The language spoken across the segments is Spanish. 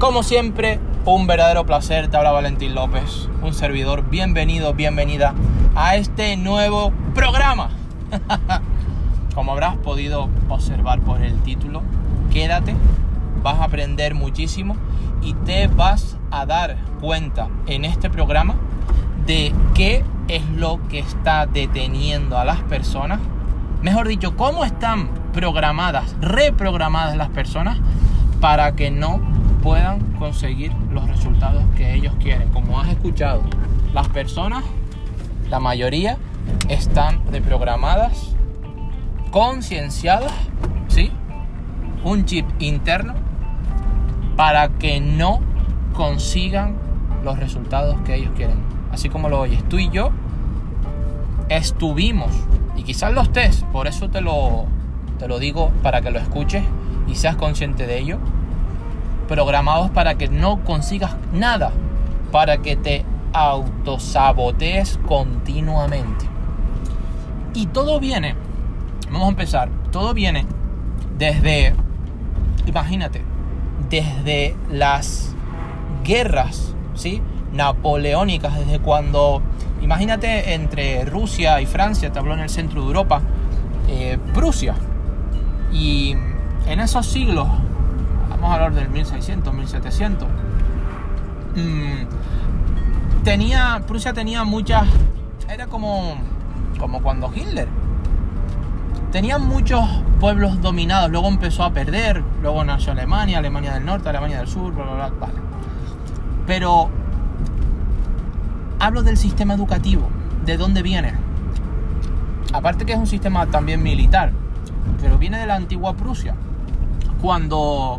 Como siempre, un verdadero placer. Te habla Valentín López, un servidor. Bienvenido, bienvenida a este nuevo programa. Como habrás podido observar por el título, quédate, vas a aprender muchísimo y te vas a dar cuenta en este programa de qué es lo que está deteniendo a las personas. Mejor dicho, cómo están reprogramadas las personas para que no puedan conseguir los resultados que ellos quieren. Como has escuchado, las personas, la mayoría, están reprogramadas, concienciadas, ¿sí? Un chip interno para que no consigan los resultados que ellos quieren. Así como lo oyes, tú y yo estuvimos, y quizás los estés, por eso te lo digo, para que lo escuches y seas consciente de ello, programados para que no consigas nada, para que te autosabotees continuamente. Y todo viene, vamos a empezar, todo viene desde, imagínate, desde las guerras, ¿sí? Napoleónicas, desde cuando, imagínate, entre Rusia y Francia, te hablo en el centro de Europa, Prusia, y en esos siglos, vamos a hablar del 1600, 1700, Prusia tenía muchas, era como cuando Hitler, tenía muchos pueblos dominados, luego empezó a perder, luego nació Alemania del Norte, Alemania del Sur, bla, bla, bla, vale. Pero hablo del sistema educativo, ¿de dónde viene? Aparte que es un sistema también militar, pero viene de la antigua Prusia. Cuando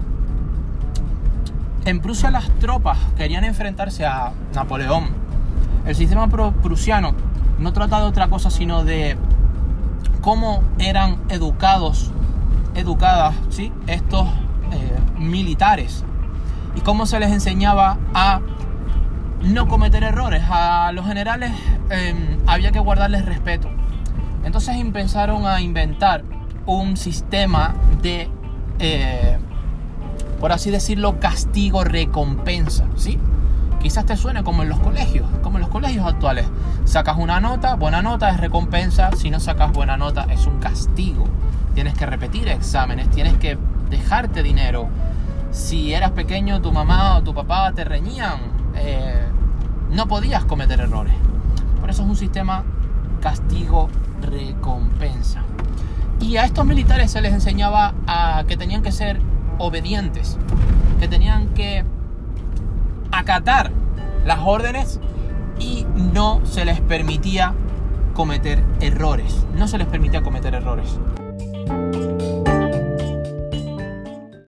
en Prusia las tropas querían enfrentarse a Napoleón, el sistema prusiano no trata de otra cosa sino de cómo eran educadas, ¿sí? Estos militares, y cómo se les enseñaba a no cometer errores. A los generales había que guardarles respeto. Entonces empezaron a inventar un sistema de, por así decirlo, castigo-recompensa, ¿sí? Quizás te suene como en los colegios actuales. Sacas una nota, buena nota es recompensa. Si no sacas buena nota es un castigo. Tienes que repetir exámenes, tienes que dejarte dinero. Si eras pequeño, tu mamá o tu papá te reñían, no podías cometer errores. Por eso es un sistema castigo-recompensa. Y a estos militares se les enseñaba a que tenían que ser obedientes, que tenían que acatar las órdenes y no se les permitía cometer errores.